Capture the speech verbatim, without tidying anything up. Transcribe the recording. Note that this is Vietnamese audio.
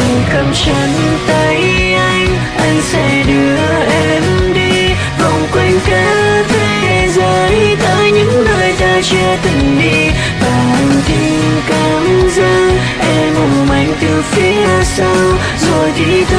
cầm chân tay anh, anh sẽ đưa em đi vòng quanh cả thế giới, tới những nơi ta chưa từng đi. Và anh tìm cảm giác em ôm anh từ phía sau, rồi thì thôi